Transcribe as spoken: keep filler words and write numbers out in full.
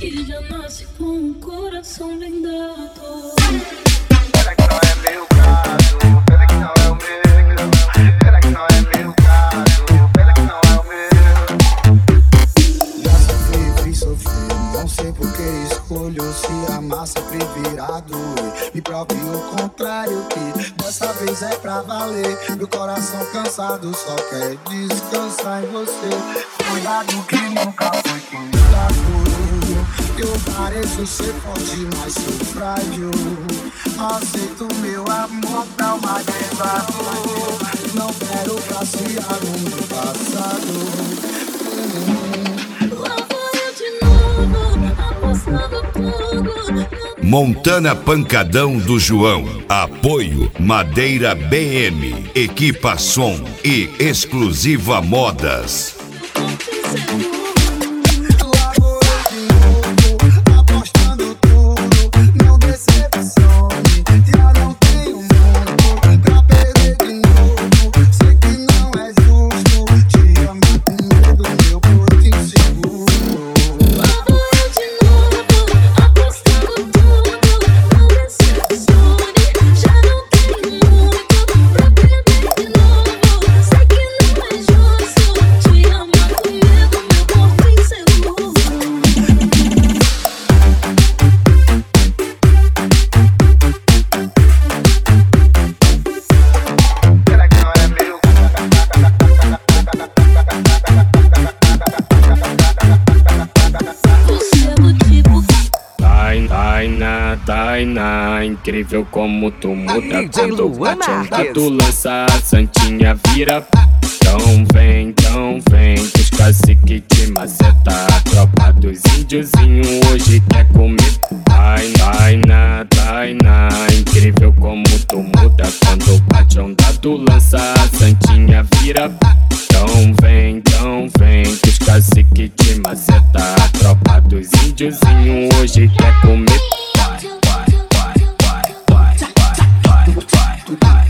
que já nasce com um coração blindado. Será que não é meu caso? Será que não é o meu? Será que não é meu caso? Será que não é o meu? Já sofri, fiz sofrer. Não sei por que escolho se amar sempre virado. Me prove o contrário, que dessa vez é pra valer. Meu coração cansado só quer descansar em você. Cuidado que nunca foi cuidado. Eu pareço ser forte, mas sou frágil. Aceito meu amor pra uma desafio. Não quero passear no meu passado. Lá vou eu de novo, apostando tudo. Montana Pancadão do João. Apoio Madeira B M, Equipa Som e Exclusiva Modas. Tainá, incrível como tu muda quando bate onda, tu lança a santinha, vira. Então vem, então vem, que os cacique te maceta. A tropa dos índiozinhos hoje quer comer. Tainá, Tainá, incrível como tu muda quando bate onda, tu lança a santinha, vira. Então vem, então vem, que os cacique te maceta. A tropa dos índiozinhos hoje quer comer. Vai, vai, vai, vai, vai, vai, vai, vai.